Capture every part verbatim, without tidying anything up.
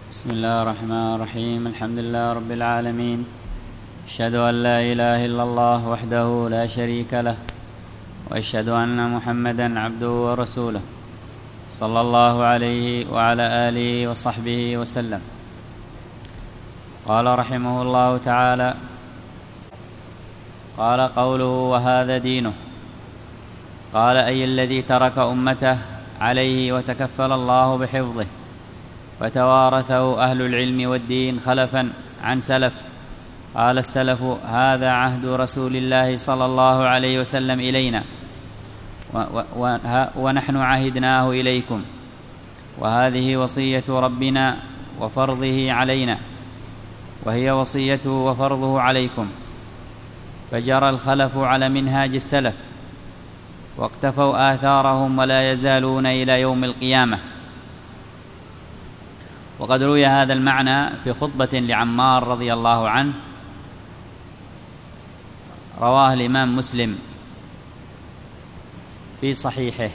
بسم الله الرحمن الرحيم. الحمد لله رب العالمين، أشهد أن لا إله إلا الله وحده لا شريك له، وأشهد أن محمدًا عبده ورسوله، صلى الله عليه وعلى آله وصحبه وسلم. قال رحمه الله تعالى: قال قوله: وهذا دينه. قال: أي الذي ترك أمته عليه وتكفل الله بحفظه، وتوارثه أهل العلم والدين خلفا عن سلف. قال السلف: هذا عهد رسول الله صلى الله عليه وسلم إلينا، ونحن عهدناه إليكم، وهذه وصية ربنا وفرضه علينا، وهي وصيته وفرضه عليكم. فجرى الخلف على منهاج السلف، واقتفوا آثارهم، ولا يزالون إلى يوم القيامة. وقد روي هذا المعنى في خطبة لعمار رضي الله عنه، رواه الإمام مسلم في صحيحه.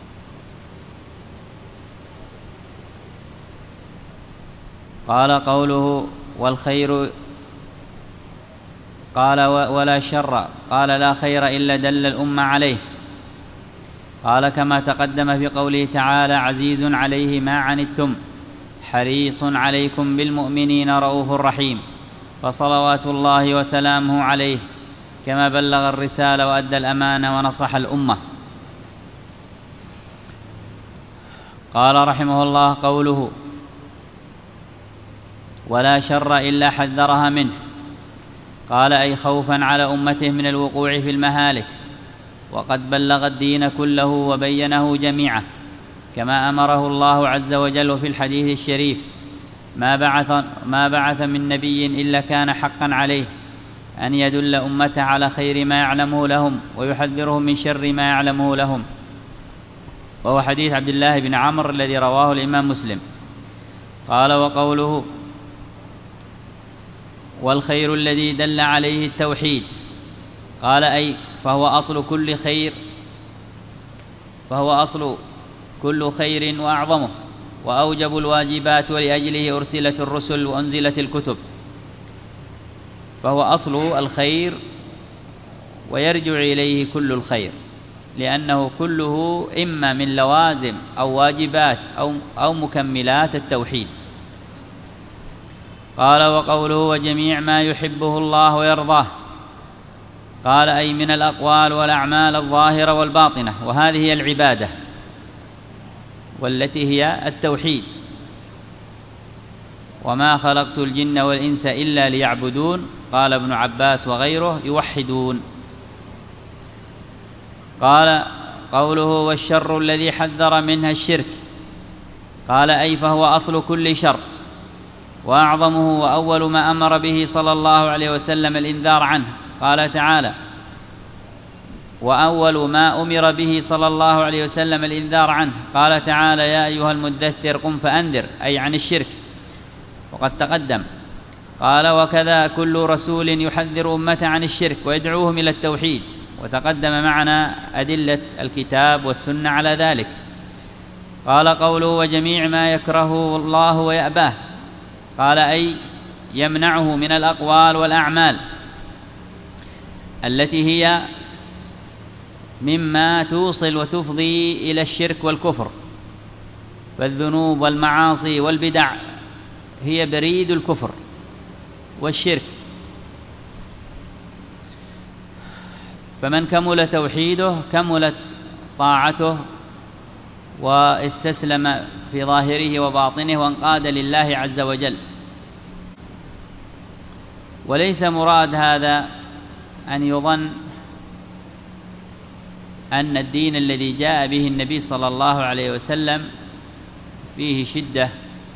قال قوله: والخير. قال: ولا شر. قال: لا خير إلا دل الأمة عليه. قال: كما تقدم في قوله تعالى: عزيز عليه ما عنتم حريص عليكم بالمؤمنين رؤوف رحيم. فصلوات الله وسلامه عليه، كما بلغ الرسالة وأدى الأمانة ونصح الأمة. قال رحمه الله: قوله: ولا شر إلا حذرها منه. قال: أي خوفا على أمته من الوقوع في المهالك، وقد بلغ الدين كله وبينه جميعا، كما أمره الله عز وجل في الحديث الشريف: ما بعث, ما بعث من نبي إلا كان حقا عليه أن يدل أمته على خير ما يعلمه لهم، ويحذرهم من شر ما يعلمه لهم. وهو حديث عبد الله بن عمرو الذي رواه الإمام مسلم. قال: وقوله: والخير الذي دل عليه التوحيد. قال: أي فهو أصل كل خير، فهو أصل كل خير وأعظمه، وأوجب الواجبات، ولأجله أرسلت الرسل وأنزلت الكتب. فهو أصل الخير، ويرجع إليه كل الخير، لأنه كله إما من لوازم أو واجبات أو, أو مكملات التوحيد. قال: وقوله: وجميع ما يحبه الله ويرضاه. قال: أي من الأقوال والأعمال الظاهرة والباطنة، وهذه هي العبادة، والتي هي التوحيد. وما خلقت الجن والإنس إلا ليعبدون. قال ابن عباس وغيره: يوحدون. قال: قوله: والشر الذي حذر منها الشرك. قال: أي فهو أصل كل شر، وأعظمه، وأول ما أمر به صلى الله عليه وسلم الإنذار عنه. قال تعالى: وأول ما أمر به صلى الله عليه وسلم الإنذار عنه. قال تعالى: يا أيها المدثر قم فأنذر، أي عن الشرك، وقد تقدم. قال: وكذا كل رسول يحذر أمته عن الشرك ويدعوهم إلى التوحيد، وتقدم معنا أدلة الكتاب والسنة على ذلك. قال: قوله: وجميع ما يكرهه الله ويأباه. قال: أي يمنعه من الأقوال والأعمال التي هي مما توصل وتفضي إلى الشرك والكفر. فالذنوب والمعاصي والبدع هي بريد الكفر والشرك. فمن كمل توحيده كملت طاعته، واستسلم في ظاهره وباطنه، وانقاد لله عز وجل. وليس مراد هذا أن يظن أن الدين الذي جاء به النبي صلى الله عليه وسلم فيه شدة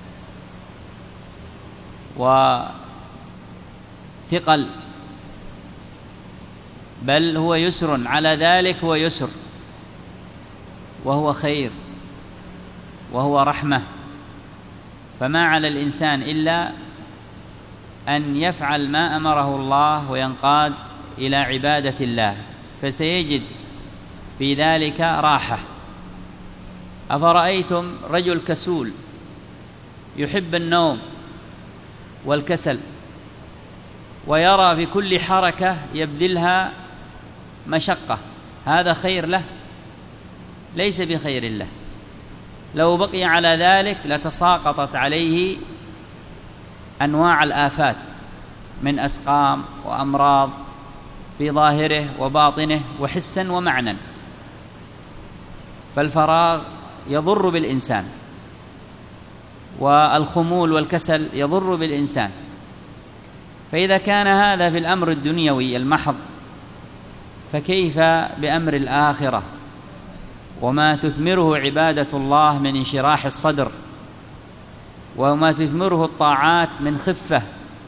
وثقل، بل هو يسر، على ذلك هو يسر، وهو خير، وهو رحمة. فما على الإنسان إلا أن يفعل ما أمره الله وينقاد إلى عبادة الله، فسيجد في ذلك راحة. أفرأيتم رجل كسول يحب النوم والكسل، ويرى في كل حركة يبذلها مشقة، هذا خير له؟ ليس بخير له. لو بقي على ذلك لتساقطت عليه أنواع الآفات من أسقام وأمراض في ظاهره وباطنه وحسا ومعنى. فالفراغ يضر بالإنسان، والخمول والكسل يضر بالإنسان. فإذا كان هذا في الأمر الدنيوي المحض، فكيف بأمر الآخرة وما تثمره عبادة الله من انشراح الصدر، وما تثمره الطاعات من خفة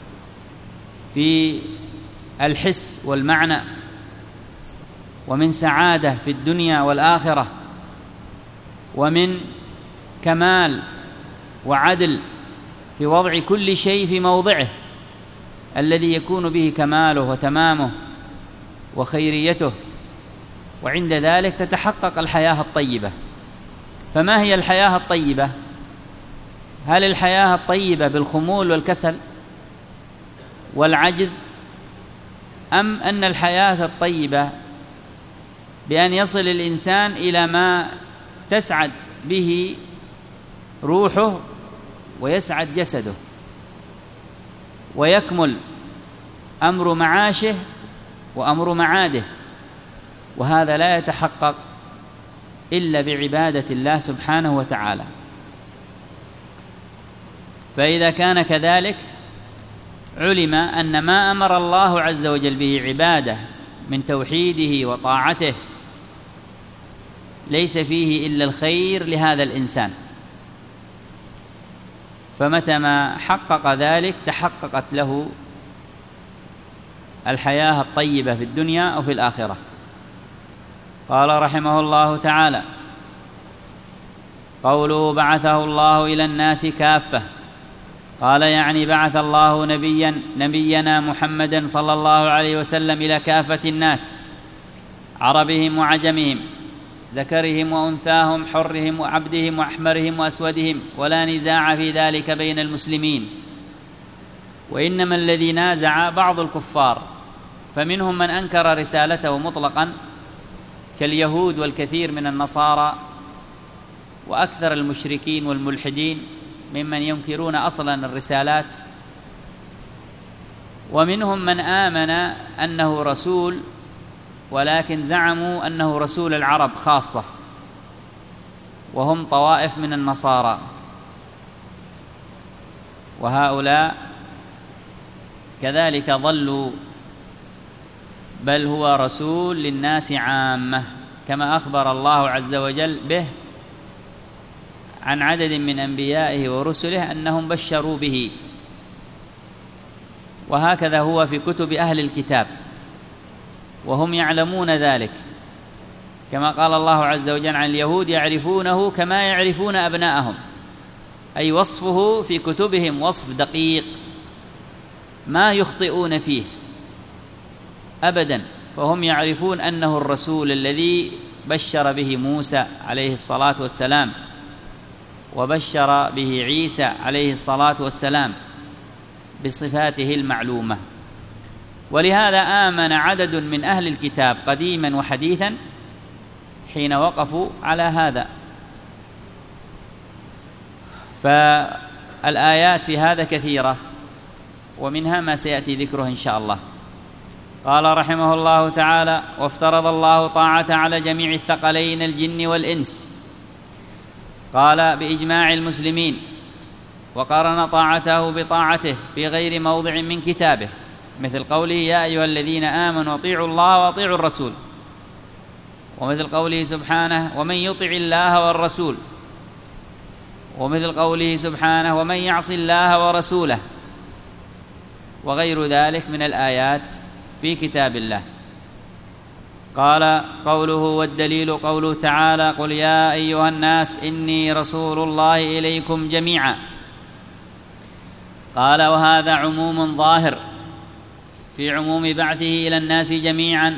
في الحس والمعنى، ومن سعادة في الدنيا والآخرة، ومن كمال وعدل في وضع كل شيء في موضعه الذي يكون به كماله وتمامه وخيريته، وعند ذلك تتحقق الحياة الطيبة. فما هي الحياة الطيبة؟ هل الحياة الطيبة بالخمول والكسل والعجز، أم أن الحياة الطيبة بأن يصل الإنسان إلى ما تسعد به روحه ويسعد جسده ويكمل أمر معاشه وأمر معاده؟ وهذا لا يتحقق إلا بعبادة الله سبحانه وتعالى. فإذا كان كذلك علم أن ما أمر الله عز وجل به عبادة من توحيده وطاعته ليس فيه إلا الخير لهذا الإنسان. فمتى ما حقق ذلك تحققت له الحياة الطيبة في الدنيا أو في الآخرة. قال رحمه الله تعالى: قوله بعثه الله إلى الناس كافة، قال يعني بعث الله نبيا نبينا محمدا صلى الله عليه وسلم إلى كافة الناس، عربهم وعجمهم، ذكرهم وأنثاهم، حرهم وعبدهم، وأحمرهم وأسودهم، ولا نزاع في ذلك بين المسلمين. وإنما الذي نازع بعض الكفار، فمنهم من أنكر رسالته مطلقا كاليهود والكثير من النصارى، وأكثر المشركين والملحدين ممن ينكرون أصلا الرسالات. ومنهم من آمن أنه رسول ولكن زعموا أنه رسول العرب خاصة، وهم طوائف من النصارى، وهؤلاء كذلك ضلوا، بل هو رسول للناس عامة، كما أخبر الله عز وجل به عن عدد من أنبيائه ورسله أنهم بشروا به. وهكذا هو في كتب أهل الكتاب، وهم يعلمون ذلك، كما قال الله عز وجل عن اليهود: يعرفونه كما يعرفون أبناءهم، أي وصفه في كتبهم وصف دقيق ما يخطئون فيه أبدا. فهم يعرفون أنه الرسول الذي بشر به موسى عليه الصلاة والسلام، وبشر به عيسى عليه الصلاة والسلام بصفاته المعلومة. ولهذا آمن عدد من أهل الكتاب قديما وحديثا حين وقفوا على هذا. فالآيات في هذا كثيرة، ومنها ما سيأتي ذكره إن شاء الله. قال رحمه الله تعالى: وافترض الله طاعة على جميع الثقلين الجن والإنس، قال بإجماع المسلمين، وقارن طاعته بطاعته في غير موضع من كتابه، مثل قوله: يا أيها الذين آمنوا اطيعوا الله واطيعوا الرسول، ومثل قوله سبحانه: ومن يطع الله والرسول، ومثل قوله سبحانه: ومن يعص الله ورسوله، وغير ذلك من الآيات في كتاب الله. قال قوله: والدليل قوله تعالى: قل يا أيها الناس إني رسول الله إليكم جميعا. قال: وهذا عموم ظاهر في عموم بعثه إلى الناس جميعا،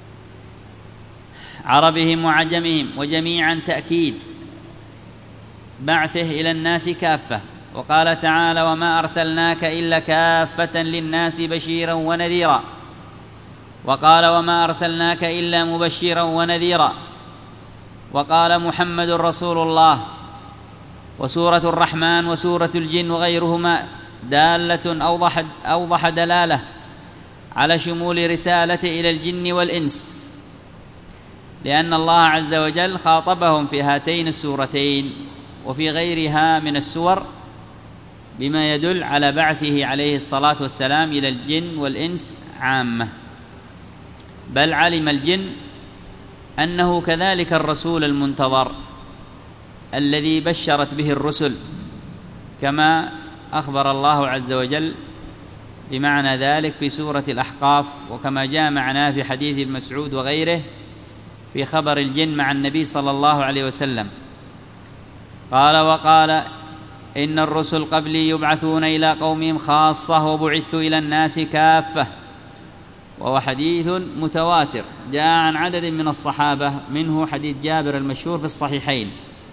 عربهم وعجمهم، وجميعا تأكيد، بعثه إلى الناس كافة. وقال تعالى: وما أرسلناك إلا كافة للناس بشيرا ونذيرا. وقال: وما أرسلناك إلا مبشرا ونذيرا. وقال: محمد رسول الله. وسورة الرحمن وسورة الجن وغيرهما دالة أوضح, أوضح دلالة على شمول رسالته إلى الجن والإنس، لأن الله عز وجل خاطبهم في هاتين السورتين وفي غيرها من السور بما يدل على بعثه عليه الصلاة والسلام إلى الجن والإنس عامة. بل علم الجن أنه كذلك الرسول المنتظر الذي بشرت به الرسل، كما أخبر الله عز وجل بمعنى ذلك في سورة الأحقاف، وكما جاء معنا في حديث ابن مسعود وغيره في خبر الجن مع النبي صلى الله عليه وسلم. قال: وقال: إن الرسل قبلي يبعثون إلى قومهم خاصة وبعثت إلى الناس كافة. وهو حديث متواتر جاء عن عدد من الصحابة، منه حديث جابر المشهور في الصحيحين.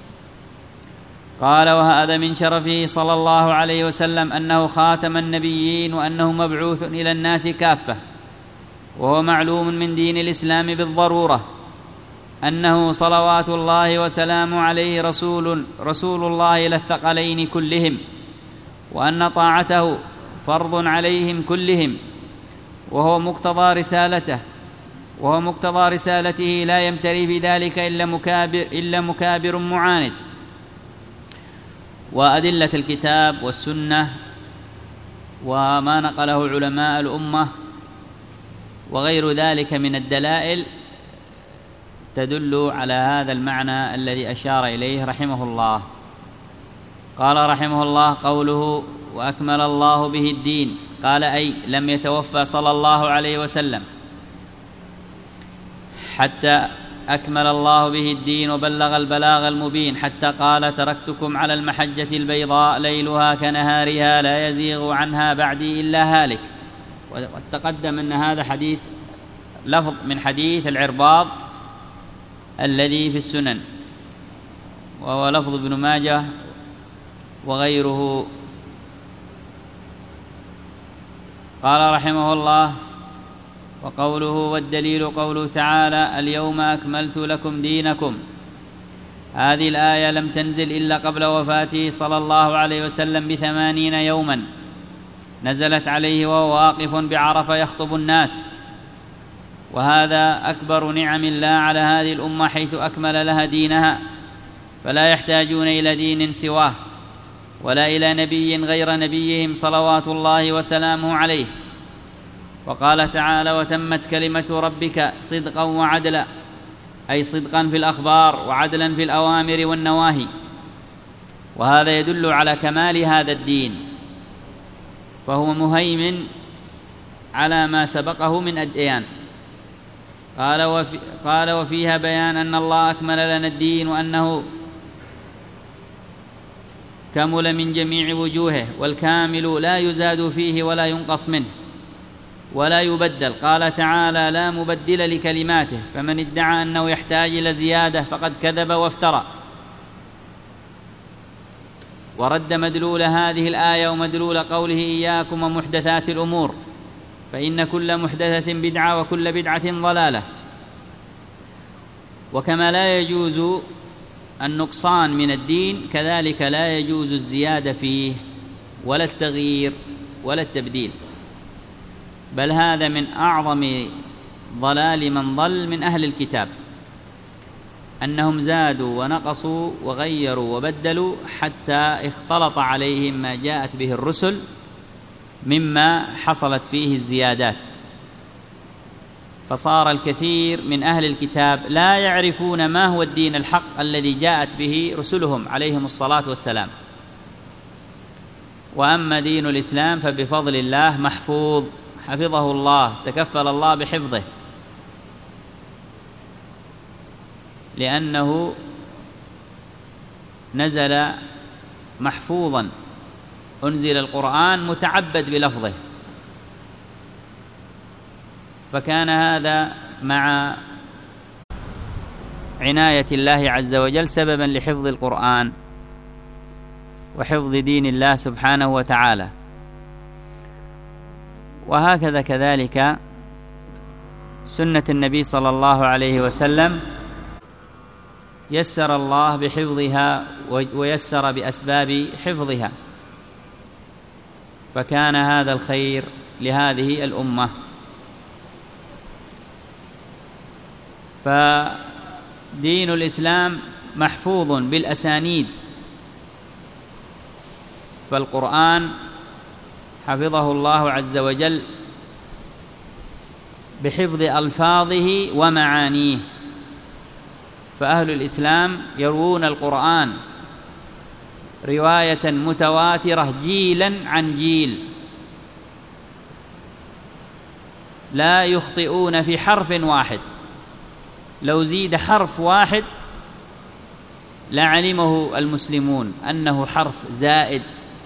قال: وهذا من شرفه صلى الله عليه وسلم أنه خاتم النبيين وأنه مبعوث إلى الناس كافة. وهو معلوم من دين الإسلام بالضرورة أنه صلوات الله وسلامه عليه رسول, رسول الله إلى الثقلين كلهم، وأن طاعته فرض عليهم كلهم، وهو مقتضى رسالته وهو مقتضى رسالته لا يمتري في ذلك إلا مكابر, إلا مكابر معاند. وأدلة الكتاب والسنة وما نقله علماء الأمة وغير ذلك من الدلائل تدل على هذا المعنى الذي أشار إليه رحمه الله. قال رحمه الله: قوله: وأكمل الله به الدين، قال: أي لم يتوفى صلى الله عليه وسلم حتى أكمل الله به الدين وبلغ البلاغ المبين، حتى قال: تركتكم على المحجة البيضاء ليلها كنهارها لا يزيغ عنها بعدي إلا هالك. وتقدم أن هذا حديث لفظ من حديث العرباض الذي في السنن، وهو لفظ ابن ماجه وغيره. قال رحمه الله: وقوله: والدليل قوله تعالى: اليوم أكملت لكم دينكم. هذه الآية لم تنزل إلا قبل وفاته صلى الله عليه وسلم بثمانين يوما، نزلت عليه وهو واقف بعرفة يخطب الناس، وهذا أكبر نعم الله على هذه الأمة، حيث أكمل لها دينها، فلا يحتاجون إلى دين سواه ولا إلى نبي غير نبيهم صلوات الله وسلامه عليه. وقال تعالى: وتمت كلمة ربك صدقا وعدلا، أي صدقا في الأخبار وعدلا في الأوامر والنواهي. وهذا يدل على كمال هذا الدين، فهو مهيمن على ما سبقه من أديان. قال, وفي قال وفيها بيان أن الله أكمل لنا الدين، وأنه كمل من جميع وجوهه، والكامل لا يزاد فيه ولا ينقص منه ولا يبدل. قال تعالى: لا مبدل لكلماته، فمن ادعى أنه يحتاج إلى زيادة فقد كذب وافترى. ورد مدلول هذه الآية ومدلول قوله: إياكم ومحدثات الأمور، فإن كل محدثة بدعة وكل بدعة ضلالة. وكما لا يجوز النقصان من الدين، كذلك لا يجوز الزيادة فيه ولا التغيير ولا التبديل، بل هذا من أعظم ضلال من ضل من أهل الكتاب، أنهم زادوا ونقصوا وغيروا وبدلوا حتى اختلط عليهم ما جاءت به الرسل مما حصلت فيه الزيادات، فصار الكثير من أهل الكتاب لا يعرفون ما هو الدين الحق الذي جاءت به رسلهم عليهم الصلاة والسلام. وأما دين الإسلام فبفضل الله محفوظ، حفظه الله، تكفل الله بحفظه، لأنه نزل محفوظا، أنزل القرآن متعبد بلفظه، فكان هذا مع عناية الله عز وجل سببا لحفظ القرآن. وحفظ دين الله سبحانه وتعالى. وهكذا كذلك سنة النبي صلى الله عليه وسلم يسر الله بحفظها ويسر بأسباب حفظها، فكان هذا الخير لهذه الأمة. فدين الإسلام محفوظ بالأسانيد، فالقرآن حفظه الله عز وجل بحفظ ألفاظه ومعانيه، فأهل الإسلام يروون القرآن رواية متواترة جيلا عن جيل، لا يخطئون في حرف واحد، لو زيد حرف واحد لعلمه المسلمون أنه حرف زائد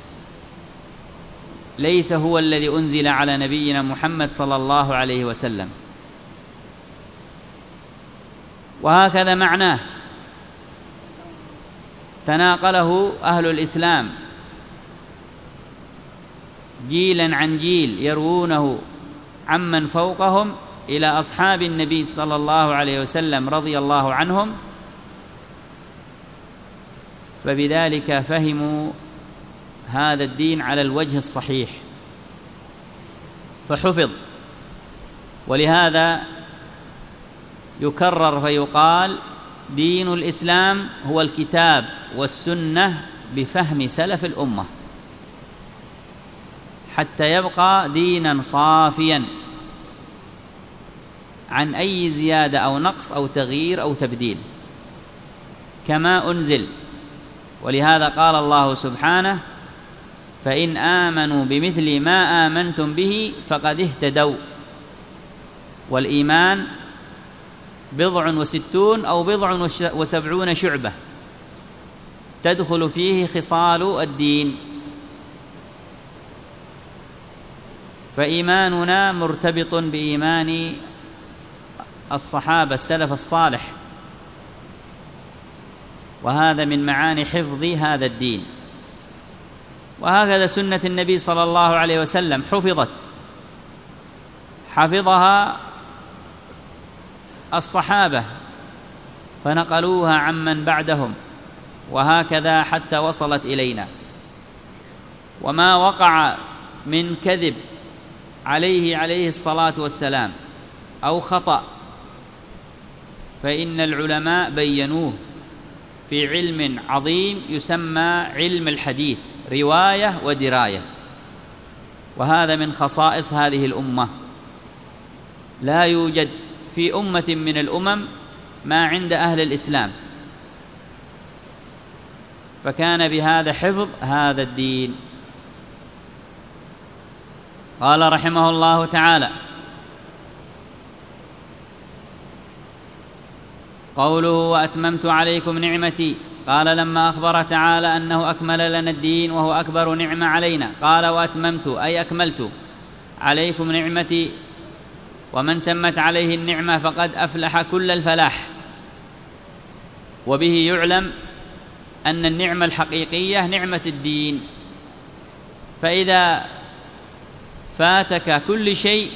ليس هو الذي أنزل على نبينا محمد صلى الله عليه وسلم. وهكذا معناه تناقله أهل الإسلام جيلا عن جيل يروونه عمن فوقهم إلى أصحاب النبي صلى الله عليه وسلم رضي الله عنهم، فبذلك فهموا هذا الدين على الوجه الصحيح فحفظ. ولهذا يكرر فيقال دين الإسلام هو الكتاب والسنة بفهم سلف الأمة، حتى يبقى دينا صافيا عن أي زيادة أو نقص أو تغيير أو تبديل كما أنزل. ولهذا قال الله سبحانه: فإن آمنوا بمثل ما آمنتم به فقد اهتدوا. والإيمان بضع وستون أو بضع وسبعون شعبة تدخل فيه خصال الدين، فإيماننا مرتبط بإيمان الصحابة السلف الصالح، وهذا من معاني حفظ هذا الدين. وهكذا سنة النبي صلى الله عليه وسلم حفظت حفظها الصحابة فنقلوها عمن بعدهم، وهكذا حتى وصلت إلينا. وما وقع من كذب عليه عليه الصلاة والسلام أو خطأ فإن العلماء بينوه في علم عظيم يسمى علم الحديث، رواية ودراية، وهذا من خصائص هذه الأمة. لا يوجد في أمة من الأمم ما عند أهل الإسلام، فكان بهذا حفظ هذا الدين. قال رحمه الله تعالى: قوله وأتممت عليكم نعمتي، قال لما أخبر تعالى أنه أكمل لنا الدين وهو أكبر نعمة علينا قال وأتممت أي أكملت عليكم نعمتي، ومن تمت عليه النعمة فقد أفلح كل الفلاح. وبه يعلم أن النعمة الحقيقية نعمة الدين، فإذا فاتك كل شيء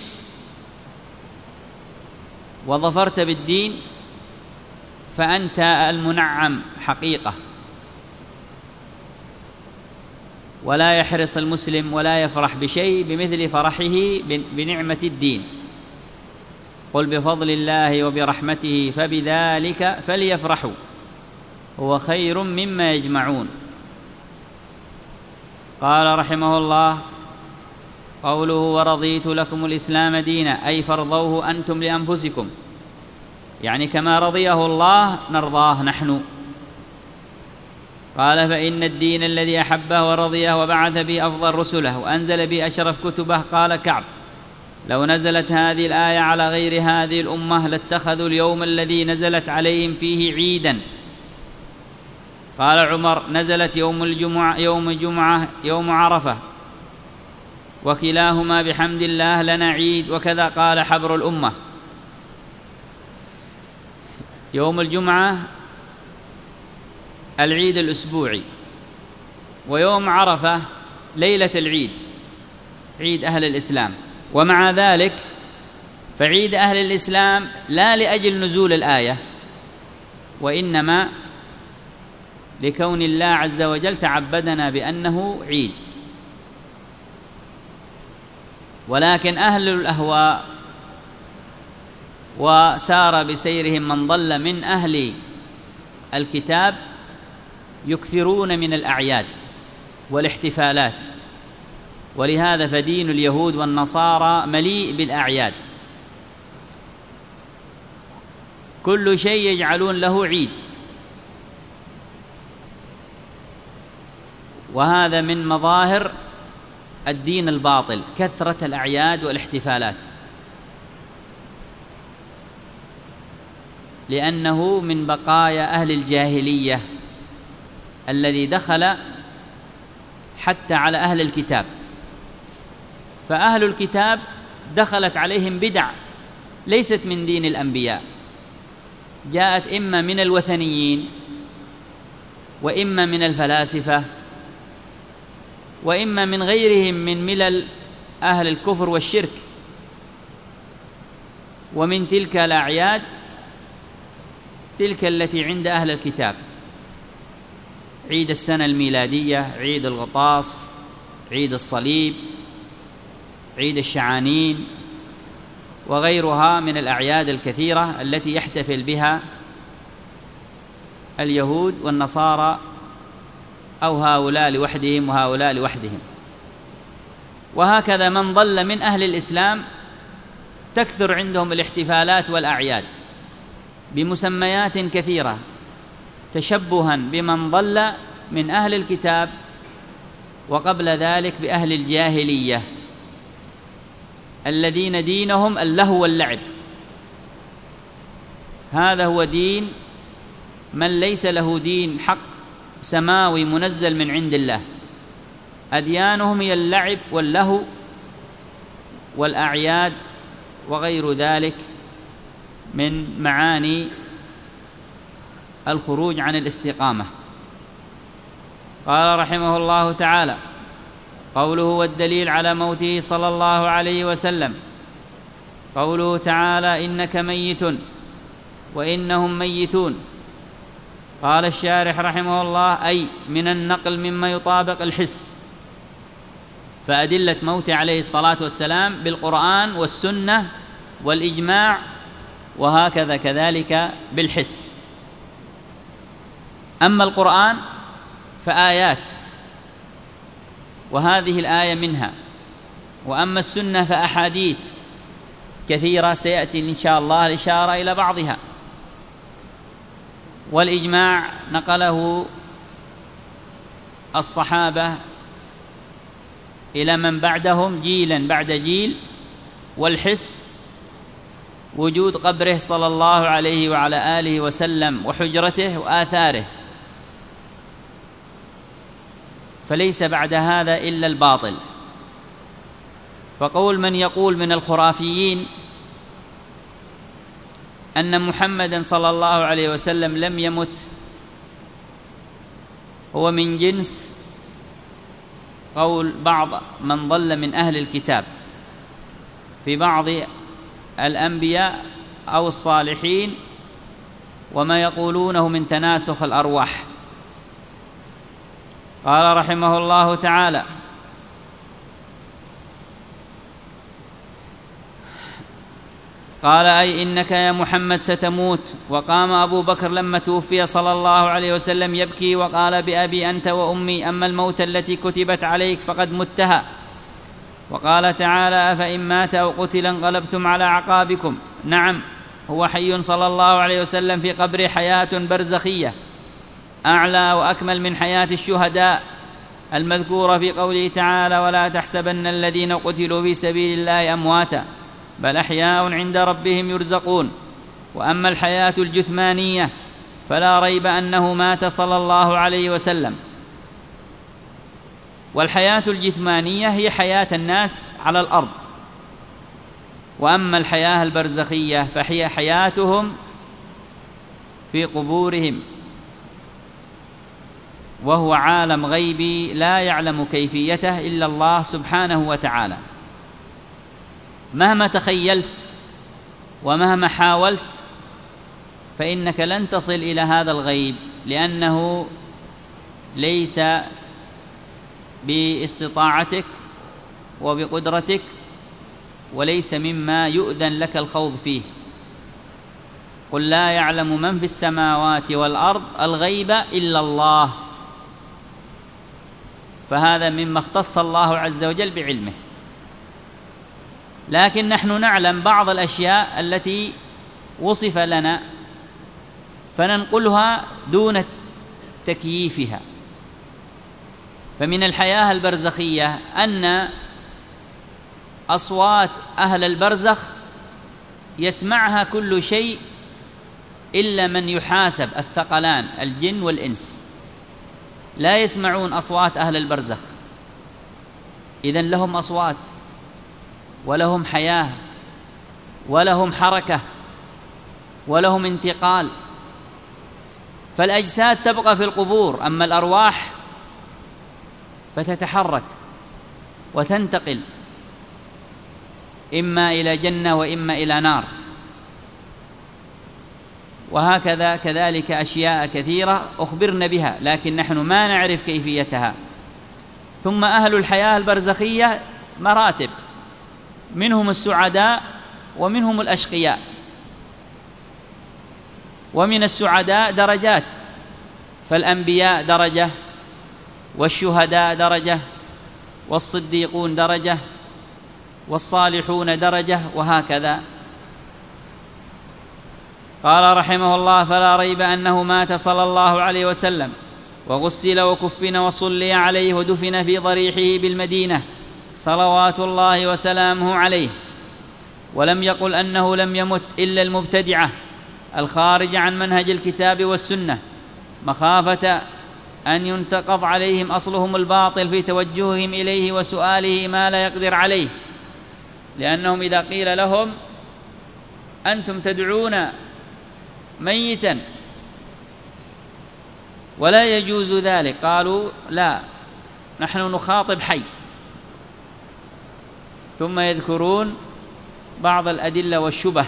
وظفرت بالدين فأنت المنعم حقيقة. ولا يحرص المسلم ولا يفرح بشيء بمثل فرحه بنعمة الدين. قل بفضل الله وبرحمته فبذلك فليفرحوا هو خير مما يجمعون. قال رحمه الله: قوله ورضيت لكم الإسلام دينا أي فرضوه أنتم لأنفسكم، يعني كما رضيه الله نرضاه نحن. قال فإن الدين الذي أحبه ورضيه وبعث به أفضل رسله وأنزل به أشرف كتبه. قال كعب: لو نزلت هذه الآية على غير هذه الأمة لاتخذوا اليوم الذي نزلت عليهم فيه عيدا. قال عمر: نزلت يوم الجمعة يوم الجمعة يوم عرفة، وكلاهما بحمد الله لنا عيد. وكذا قال حبر الأمة: يوم الجمعة العيد الأسبوعي، ويوم عرفة ليلة العيد، عيد أهل الإسلام. ومع ذلك فعيد أهل الإسلام لا لأجل نزول الآية، وإنما لكون الله عز وجل تعبدنا بأنه عيد. ولكن أهل الأهواء وسار بسيرهم من ضل من أهل الكتاب يكثرون من الأعياد والاحتفالات، ولهذا فدين اليهود والنصارى مليء بالأعياد، كل شيء يجعلون له عيد، وهذا من مظاهر الدين الباطل، كثرة الأعياد والاحتفالات، لأنه من بقايا أهل الجاهلية الذي دخل حتى على أهل الكتاب. فأهل الكتاب دخلت عليهم بدع ليست من دين الأنبياء، جاءت إما من الوثنيين، وإما من الفلاسفة، وإما من غيرهم من ملل أهل الكفر والشرك. ومن تلك الأعياد تلك التي عند أهل الكتاب، عيد السنة الميلادية، عيد الغطاس، عيد الصليب، عيد الشعانين، وغيرها من الأعياد الكثيرة التي يحتفل بها اليهود والنصارى، أو هؤلاء لوحدهم وهؤلاء لوحدهم. وهكذا من ضل من أهل الإسلام تكثر عندهم الاحتفالات والأعياد بمسميات كثيرة، تشبها بمن ضل من أهل الكتاب، وقبل ذلك بأهل الجاهلية الذين دينهم اللهو واللعب. هذا هو دين من ليس له دين حق سماوي منزل من عند الله، أديانهم هي اللعب واللهو والأعياد وغير ذلك من معاني الخروج عن الاستقامة. قال رحمه الله تعالى: قوله والدليل على موته صلى الله عليه وسلم قوله تعالى: إنك ميت وإنهم ميتون. قال الشارح رحمه الله: أي من النقل مما يطابق الحس، فأدلة موته عليه الصلاة والسلام بالقرآن والسنة والإجماع، وهكذا كذلك بالحس. أما القرآن فآيات، وهذه الآية منها، وأما السنة فأحاديث كثيرة سيأتي إن شاء الله الإشارة إلى بعضها. والإجماع نقله الصحابة إلى من بعدهم جيلا بعد جيل. والحس وجود قبره صلى الله عليه وعلى آله وسلم وحجرته وآثاره، فليس بعد هذا إلا الباطل. فقول من يقول من الخرافيين أن محمدا صلى الله عليه وسلم لم يمت هو من جنس قول بعض من ضل من أهل الكتاب في بعض الأنبياء أو الصالحين، وما يقولونه من تناسخ الأرواح. قال رحمه الله تعالى: قال: أي إنك يا محمد ستموت. وقام أبو بكر لما توفي صلى الله عليه وسلم يبكي وقال: بأبي أنت وأمي، أما الموت التي كتبت عليك فقد متها. وقال تعالى: أفإن مات أو قتل انقلبتم على أعقابكم. نعم، هو حي صلى الله عليه وسلم في قبره حياة برزخية أعلى وأكمل من حياة الشهداء المذكورة في قوله تعالى: ولا تحسبن الذين قتلوا في سبيل الله أمواتا بل أحياء عند ربهم يرزقون. وأما الحياة الجثمانية فلا ريب أنه مات صلى الله عليه وسلم. والحياة الجثمانية هي حياة الناس على الأرض، وأما الحياة البرزخية فهي حياتهم في قبورهم. وهو عالم غيبي لا يعلم كيفيته إلا الله سبحانه وتعالى. مهما تخيلت ومهما حاولت فإنك لن تصل إلى هذا الغيب، لأنه ليس باستطاعتك وبقدرتك، وليس مما يؤذن لك الخوض فيه. قل لا يعلم من في السماوات والأرض الغيب إلا الله، فهذا مما اختص الله عز وجل بعلمه. لكن نحن نعلم بعض الأشياء التي وصف لنا فننقلها دون تكييفها. فمن الحياة البرزخية أن أصوات أهل البرزخ يسمعها كل شيء إلا من يحاسب، الثقلان الجن والإنس لا يسمعون أصوات أهل البرزخ. إذن لهم أصوات ولهم حياة ولهم حركة ولهم انتقال. فالأجساد تبقى في القبور، أما الأرواح فتتحرك وتنتقل إما إلى جنة وإما إلى نار. وهكذا كذلك أشياء كثيرة أخبرنا بها لكن نحن ما نعرف كيفيتها. ثم أهل الحياة البرزخية مراتب، منهم السعداء ومنهم الأشقياء. ومن السعداء درجات، فالأنبياء درجة، والشهداء درجة، والصديقون درجة، والصالحون درجة، وهكذا. قال رحمه الله: فلا ريب أنه مات صلى الله عليه وسلم وغسل وكفن وصلي عليه ودفن في ضريحه بالمدينة صلوات الله وسلامه عليه. ولم يقل أنه لم يمت إلا المبتدعة الخارج عن منهج الكتاب والسنة، مخافة أن ينتقض عليهم أصلهم الباطل في توجههم إليه وسؤاله ما لا يقدر عليه. لأنهم إذا قيل لهم أنتم تدعون ميتا ولا يجوز ذلك، قالوا لا، نحن نخاطب حي. ثم يذكرون بعض الأدلة والشبه،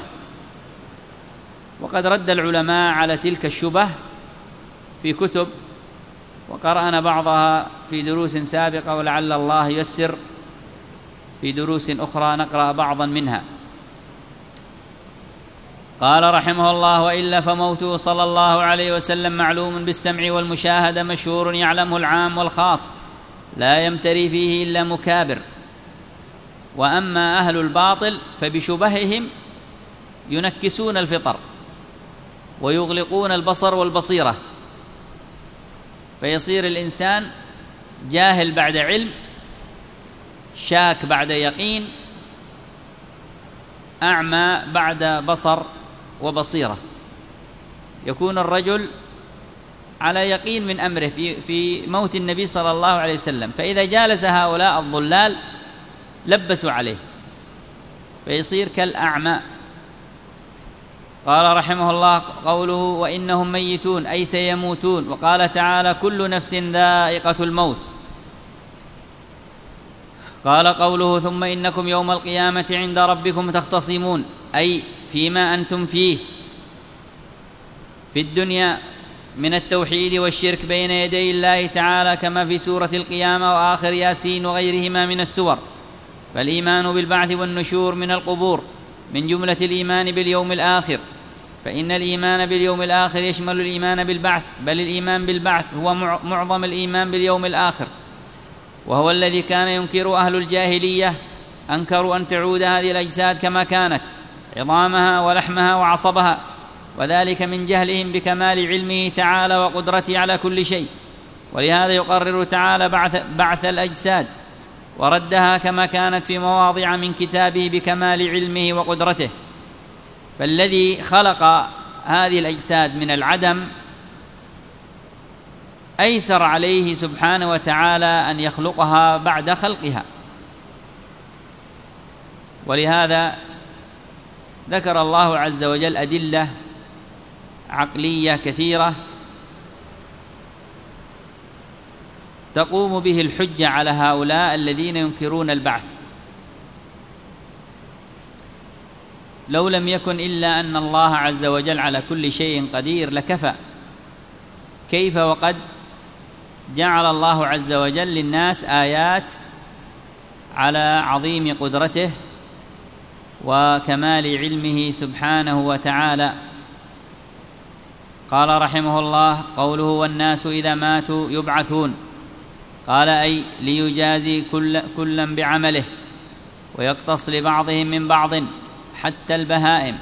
وقد رد العلماء على تلك الشبه في كتب، وقرأنا بعضها في دروس سابقة، ولعل الله ييسر في دروس أخرى نقرأ بعضا منها. قال رحمه الله: وإلا فموته صلى الله عليه وسلم معلوم بالسمع والمشاهدة، مشهور يعلمه العام والخاص، لا يمتري فيه إلا مكابر. وأما أهل الباطل فبشبههم ينكسون الفطر ويغلقون البصر والبصيرة، فيصير الإنسان جاهل بعد علم، شاك بعد يقين، أعمى بعد بصر وبصيرة. يكون الرجل على يقين من أمره في, في موت النبي صلى الله عليه وسلم، فإذا جالس هؤلاء الضلال لبسوا عليه فيصير كالأعمى. قال رحمه الله: قوله وإنهم ميتون أي سيموتون. وقال تعالى: كل نفس ذائقة الموت. قال قوله: ثم إنكم يوم القيامة عند ربكم تختصمون، أي فيما أنتم فيه في الدنيا من التوحيد والشرك بين يدي الله تعالى، كما في سورة القيامة وآخر ياسين وغيرهما من السور. فالإيمان بالبعث والنشور من القبور من جملة الإيمان باليوم الآخر، فإن الإيمان باليوم الآخر يشمل الإيمان بالبعث، بل الإيمان بالبعث هو معظم الإيمان باليوم الآخر، وهو الذي كان ينكر أهل الجاهلية. أنكروا أن تعود هذه الأجساد كما كانت، عظامها ولحمها وعصبها، وذلك من جهلهم بكمال علمه تعالى وقدرته على كل شيء. ولهذا يقرر تعالى بعث, بعث الأجساد وردها كما كانت في مواضع من كتابه بكمال علمه وقدرته. فالذي خلق هذه الأجساد من العدم أيسر عليه سبحانه وتعالى أن يخلقها بعد خلقها. ولهذا ذكر الله عز وجل أدلة عقلية كثيرة تقوم به الحجة على هؤلاء الذين ينكرون البعث. لو لم يكن إلا أن الله عز وجل على كل شيء قدير لكفى، كيف وقد جعل الله عز وجل للناس آيات على عظيم قدرته وكمال علمه سبحانه وتعالى. قال رحمه الله: قوله والناس إذا ماتوا يبعثون، قال أي ليجازي كل كلا بعمله ويقتص لبعضهم من بعض حتى البهائم.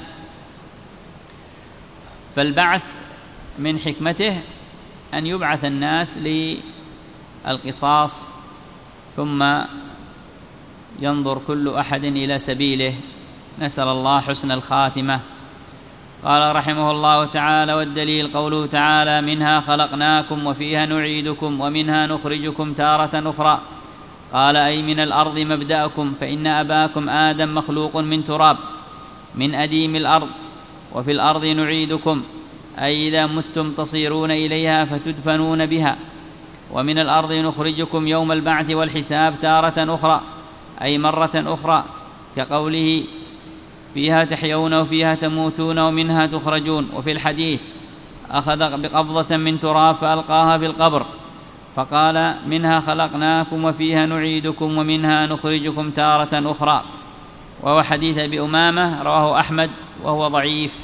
فالبعث من حكمته أن يبعث الناس للقصاص ثم ينظر كل أحد إلى سبيله، نسأل الله حسن الخاتمة. قال رحمه الله تعالى: والدليل قوله تعالى: منها خلقناكم وفيها نعيدكم ومنها نخرجكم تارة أخرى. قال أي من الأرض مبدأكم، فإن أباكم آدم مخلوق من تراب من أديم الأرض، وفي الأرض نعيدكم أي إذا متم تصيرون إليها فتدفنون بها. ومن الأرض نخرجكم يوم البعث والحساب تارة أخرى أي مرة أخرى، كقوله: فيها تحيون وفيها تموتون ومنها تخرجون. وفي الحديث: أخذ بقبضة من تراب فألقاها في القبر، فقال: منها خلقناكم وفيها نعيدكم ومنها نخرجكم تارة أخرى. وهو حديث أبي أمامة رواه أحمد وهو ضعيف.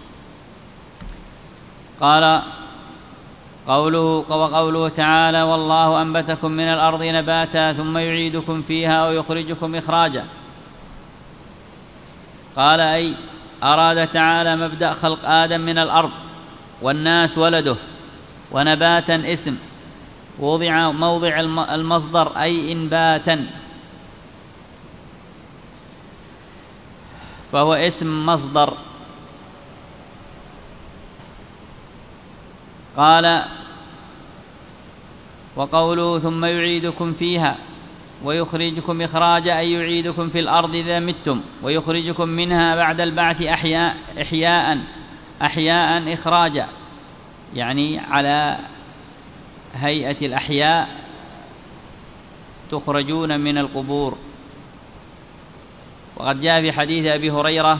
قال قوله وقوله تعالى: والله أنبتكم من الأرض نباتا ثم يعيدكم فيها ويخرجكم إخراجا. قال أي أراد تعالى مبدأ خلق آدم من الأرض، والناس ولده، ونباتا اسم وضع موضع المصدر أي إنباتا، فهو اسم مصدر. قال وقوله ثم يعيدكم فيها ويخرجكم إخراجا أي يعيدكم في الأرض إذا متم ويخرجكم منها بعد البعث أحياء إحياء أحياء إخراجا، يعني على هيئة الأحياء تخرجون من القبور. وقد جاء في حديث أبي هريرة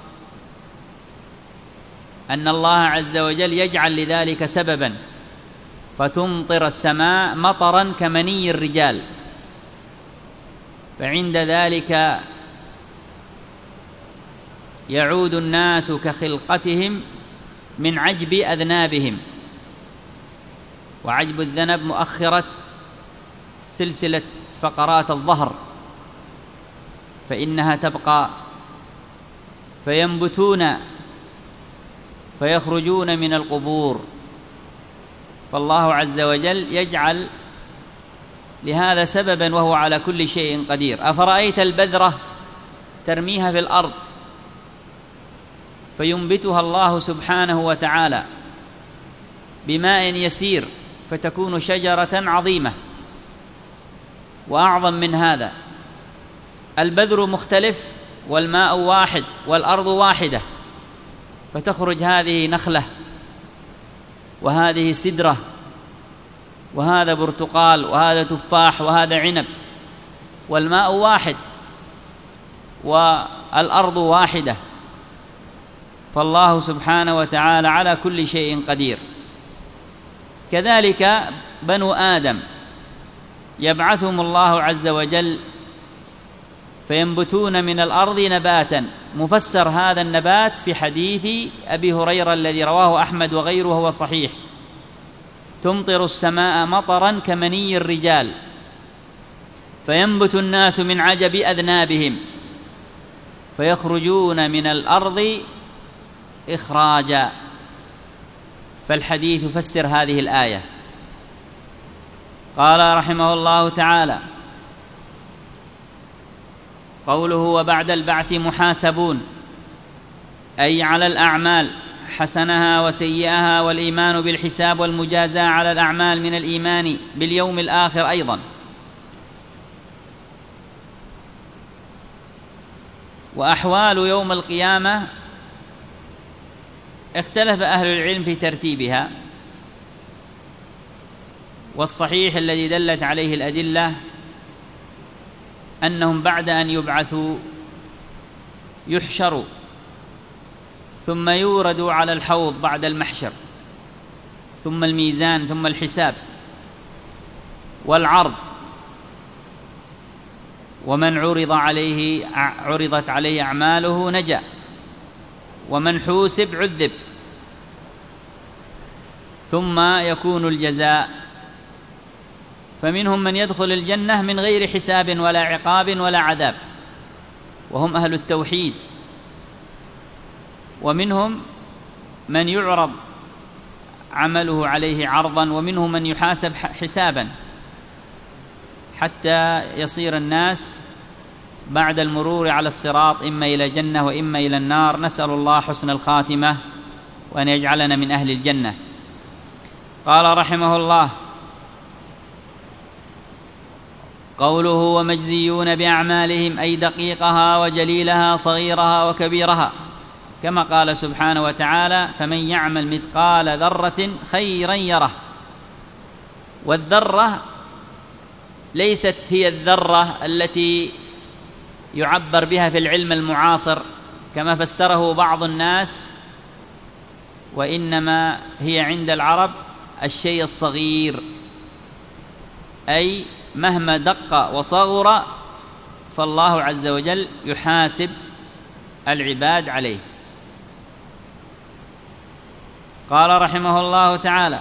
أن الله عز وجل يجعل لذلك سببا، فتمطر السماء مطرا كمني الرجال، فعند ذلك يعود الناس كخلقتهم من عجب أذنابهم. وعجب الذنب مؤخرة سلسلة فقرات الظهر، فإنها تبقى، فينبتون فيخرجون من القبور. فالله عز وجل يجعل لهذا سببا وهو على كل شيء قدير. أفرأيت البذرة ترميها في الأرض فينبتها الله سبحانه وتعالى بماء يسير فتكون شجرة عظيمة. وأعظم من هذا، البذر مختلف والماء واحد والأرض واحدة، فتخرج هذه نخلة وهذه سدرة وهذا برتقال وهذا تفاح وهذا عنب، والماء واحد والأرض واحدة. فالله سبحانه وتعالى على كل شيء قدير. كذلك بنو آدم يبعثهم الله عز وجل فينبتون من الأرض نباتا. مفسر هذا النبات في حديث أبي هريرة الذي رواه أحمد وغيره وهو صحيح: تمطر السماء مطرا كمني الرجال فينبت الناس من عجب أذنابهم فيخرجون من الأرض إخراجا. فالحديث يفسر هذه الآية. قال رحمه الله تعالى: قوله وبعد البعث محاسبون أي على الأعمال حسنها وسيئها، والإيمان بالحساب والمجازاة على الأعمال من الإيمان باليوم الآخر أيضا. وأحوال يوم القيامة اختلف أهل العلم في ترتيبها، والصحيح الذي دلت عليه الأدلة أنهم بعد أن يبعثوا يحشروا ثم يوردوا على الحوض بعد المحشر، ثم الميزان، ثم الحساب والعرض، ومن عرض عليه عرضت عليه أعماله نجا، ومن حوسب عذب، ثم يكون الجزاء. فمنهم من يدخل الجنة من غير حساب ولا عقاب ولا عذاب، وهم أهل التوحيد، ومنهم من يعرض عمله عليه عرضا، ومنهم من يحاسب حسابا، حتى يصير الناس بعد المرور على الصراط إما إلى جنة وإما إلى النار. نسأل الله حسن الخاتمة وأن يجعلنا من أهل الجنة. قال رحمه الله: قوله ومجزيون بأعمالهم أي دقيقها وجليلها صغيرها وكبيرها، كما قال سبحانه وتعالى: فمن يعمل مثقال ذرة خيرا يره. والذرة ليست هي الذرة التي يعبر بها في العلم المعاصر كما فسره بعض الناس، وإنما هي عند العرب الشيء الصغير، أي مهما دق وصغر فالله عز وجل يحاسب العباد عليه. قال رحمه الله تعالى: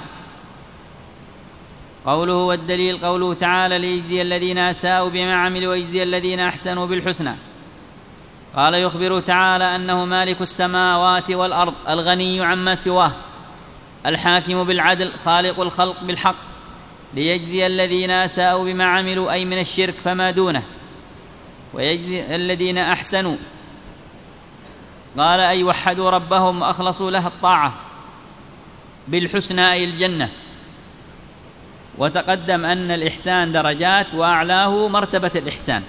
قوله والدليل قوله تعالى: ليجزي الذين أساءوا بما عملوا ويجزي الذين أحسنوا بالحسنى. قال: يخبر تعالى أنه مالك السماوات والأرض، الغني عما سواه، الحاكم بالعدل، خالق الخلق بالحق، ليجزي الذين أساءوا بما عملوا أي من الشرك فما دونه، ويجزي الذين أحسنوا. قال: أي وحدوا ربهم وأخلصوا له الطاعة بالحسنى أي الجنة. وتقدم أن الإحسان درجات، وأعلاه مرتبة الإحسان.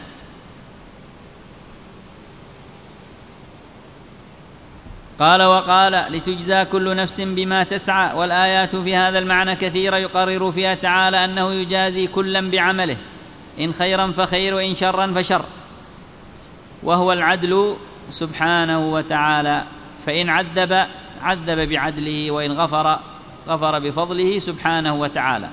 قال: وقال: لتجزى كل نفس بما تسعى. والآيات في هذا المعنى كثيرة يقرر فيها تعالى أنه يجازي كلا بعمله، إن خيرا فخير وإن شرا فشر، وهو العدل سبحانه وتعالى. فإن عذب عذب بعدله، وإن غفر غفر بفضله سبحانه وتعالى.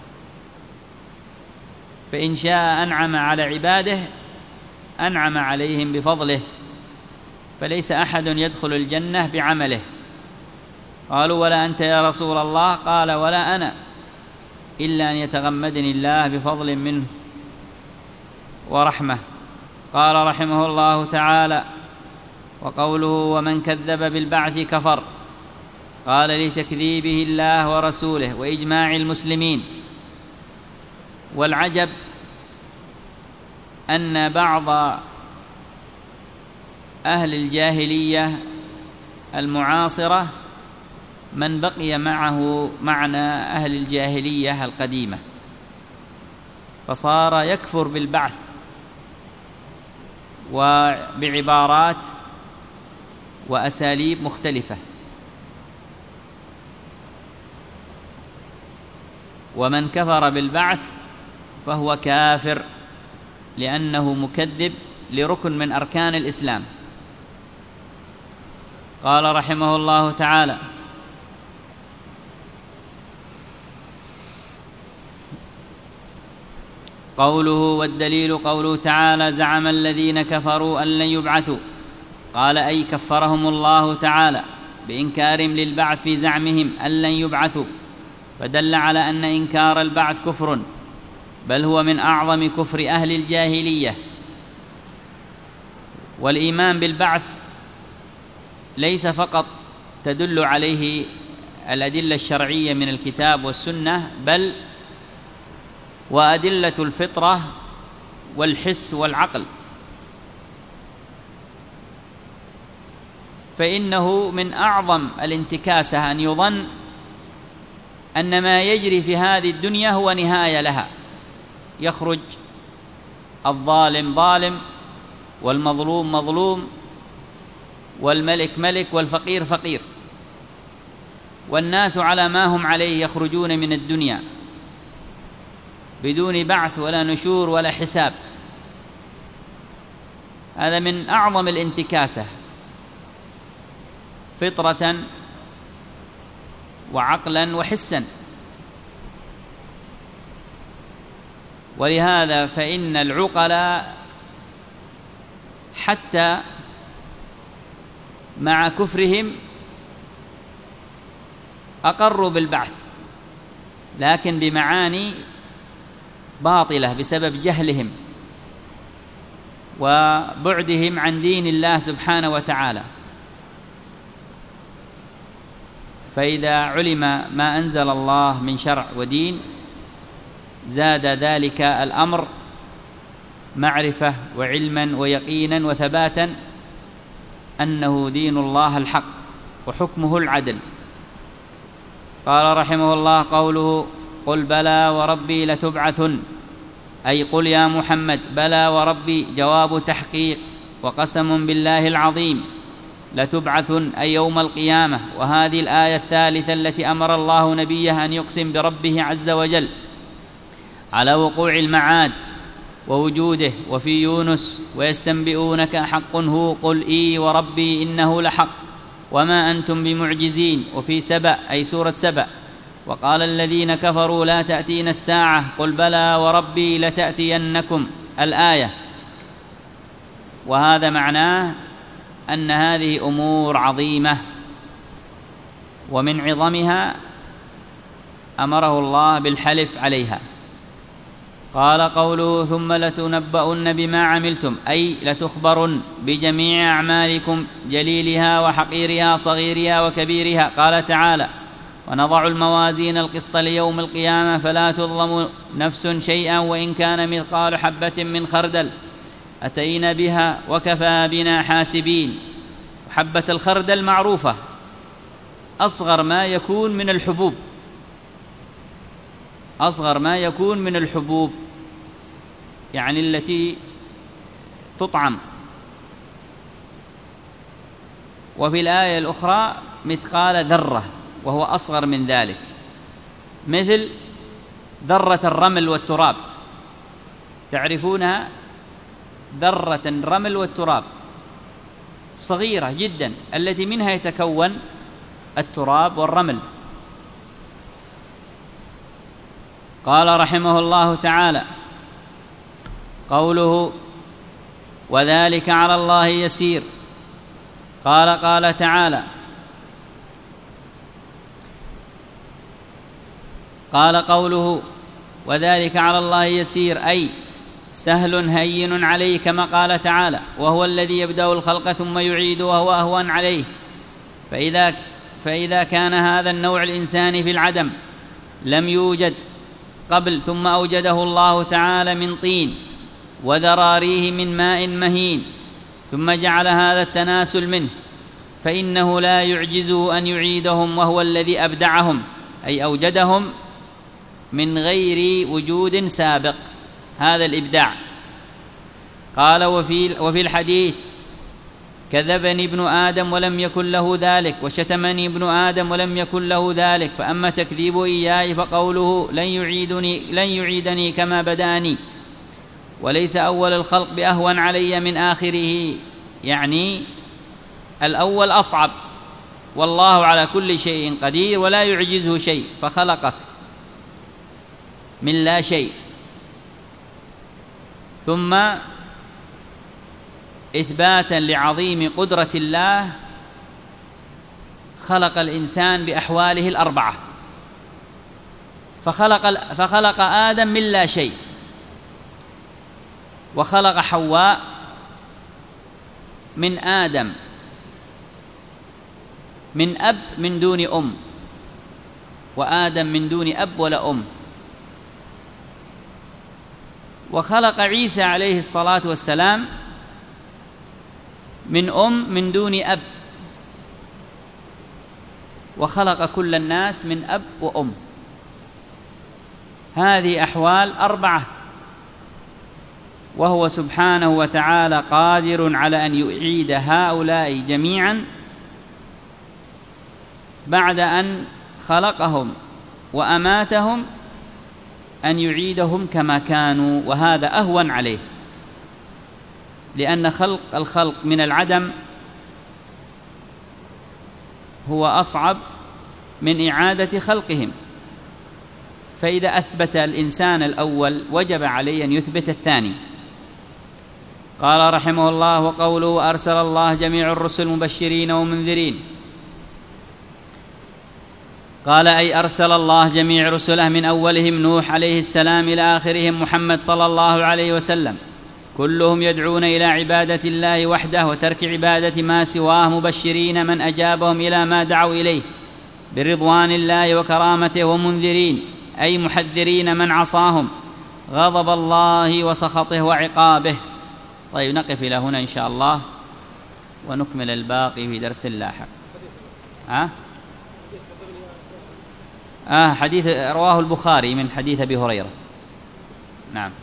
فإن شاء أنعم على عباده أنعم عليهم بفضله، فليس أحد يدخل الجنة بعمله. قالوا: ولا أنت يا رسول الله؟ قال: ولا أنا، إلا أن يتغمدني الله بفضل منه ورحمة. قال رحمه الله تعالى: وقوله ومن كذب بالبعث كفر، قال: لتكذيبه الله ورسوله وإجماع المسلمين. والعجب أن بعض أهل الجاهلية المعاصرة من بقي معه معنى أهل الجاهلية القديمة، فصار يكفر بالبعث وبعبارات وأساليب مختلفة. ومن كفر بالبعث فهو كافر، لأنه مكذب لركن من أركان الإسلام. قال رحمه الله تعالى: قوله والدليل قوله تعالى: زعم الذين كفروا أن لن يبعثوا. قال: أي كفرهم الله تعالى بإنكارهم للبعث في زعمهم أن لن يبعثوا، فدل على أن إنكار البعث كفر، بل هو من أعظم كفر أهل الجاهلية. والإيمان بالبعث ليس فقط تدل عليه الأدلة الشرعية من الكتاب والسنة، بل وأدلة الفطرة والحس والعقل. فإنه من أعظم الانتكاسة أن يظن أن ما يجري في هذه الدنيا هو نهاية لها، يخرج الظالم ظالم، والمظلوم مظلوم، والملك ملك، والفقير فقير، والناس على ما هم عليه يخرجون من الدنيا. بدون بعث ولا نشور ولا حساب. هذا من أعظم الانتكاسة فطرة وعقلا وحسا. ولهذا فإن العقلاء حتى مع كفرهم أقروا بالبعث، لكن بمعاني باطلة بسبب جهلهم وبعدهم عن دين الله سبحانه وتعالى. فإذا علم ما أنزل الله من شرع ودين زاد ذلك الأمر معرفة وعلما ويقينا وثباتا أنه دين الله الحق وحكمه العدل. قال رحمه الله: قوله قل بلى وربي لتبعثن، أي قل يا محمد بلى وربي جواب تحقيق وقسم بالله العظيم، لتبعثن أي يوم القيامة. وهذه الآية الثالثة التي أمر الله نبيه أن يقسم بربه عز وجل على وقوع المعاد ووجوده. وفي يونس: ويستنبئونك حق هو قل إي وربي إنه لحق وما أنتم بمعجزين. وفي سبأ أي سورة سبأ: وقال الذين كفروا لا تأتينا الساعة قل بلى وربي لتأتينكم، الآية. وهذا معناه أن هذه أمور عظيمة، ومن عظمها أمره الله بالحلف عليها. قال قوله ثم لتنبؤن بما عملتم، أي لتخبرن بجميع أعمالكم جليلها وحقيرها صغيرها وكبيرها. قال تعالى: ونضع الموازين القسط ليوم القيامة فلا تظلم نفس شيئا وإن كان مثقال حبة من خردل أتينا بها وكفى بنا حاسبين. حبة الخردل معروفة، أصغر ما يكون من الحبوب، أصغر ما يكون من الحبوب يعني التي تطعم. وفي الآية الأخرى مثقال ذرة وهو أصغر من ذلك، مثل ذرة الرمل والتراب، تعرفونها؟ ذرة الرمل والتراب صغيرة جدا التي منها يتكون التراب والرمل. قال رحمه الله تعالى: قوله وذلك على الله يسير. قال قال تعالى: قال قوله وذلك على الله يسير أي سهل هين عليه، كما قال تعالى: وهو الذي يبدأ الخلق ثم يعيد وهو أهون عليه. فإذا, فإذا كان هذا النوع الإنساني في العدم لم يوجد قبل ثم أوجده الله تعالى من طين وذراريه من ماء مهين ثم جعل هذا التناسل منه، فإنه لا يعجزه أن يعيدهم، وهو الذي أبدعهم أي أوجدهم من غير وجود سابق، هذا الإبداع. قال وفي, وفي الحديث: كذبني ابن آدم ولم يكن له ذلك، وشتمني ابن آدم ولم يكن له ذلك، فأما تكذيب إياي فقوله لن يعيدني, لن يعيدني كما بداني، وليس أول الخلق بأهون علي من آخره، يعني الأول أصعب، والله على كل شيء قدير ولا يعجزه شيء، فخلقك من لا شيء، ثم إثباتا لعظيم قدرة الله خلق الإنسان بأحواله الأربعة، فخلق, فخلق آدم من لا شيء، وخلق حواء من آدم من أب من دون أم، وآدم من دون أب ولا أم، وخلق عيسى عليه الصلاة والسلام من أم من دون أب، وخلق كل الناس من أب وأم. هذه أحوال أربعة، وهو سبحانه وتعالى قادر على أن يعيد هؤلاء جميعا بعد أن خلقهم وأماتهم أن يعيدهم كما كانوا، وهذا أهون عليه، لأن خلق الخلق من العدم هو أصعب من إعادة خلقهم. فإذا أثبت الإنسان الأول وجب عليه أن يثبت الثاني. قال رحمه الله: وقوله أرسل الله جميع الرسل مبشرين ومنذرين، قال أي أرسل الله جميع رسله من أولهم نوح عليه السلام إلى آخرهم محمد صلى الله عليه وسلم، كلهم يدعون إلى عبادة الله وحده وترك عبادة ما سواه، مبشرين من أجابهم إلى ما دعوا إليه برضوان الله وكرامته، ومنذرين أي محذرين من عصاهم غضب الله وسخطه وعقابه. طيب، نقف إلى هنا إن شاء الله ونكمل الباقي في درس لاحق. ها؟ آه حديث رواه البخاري من حديث أبي هريرة. نعم.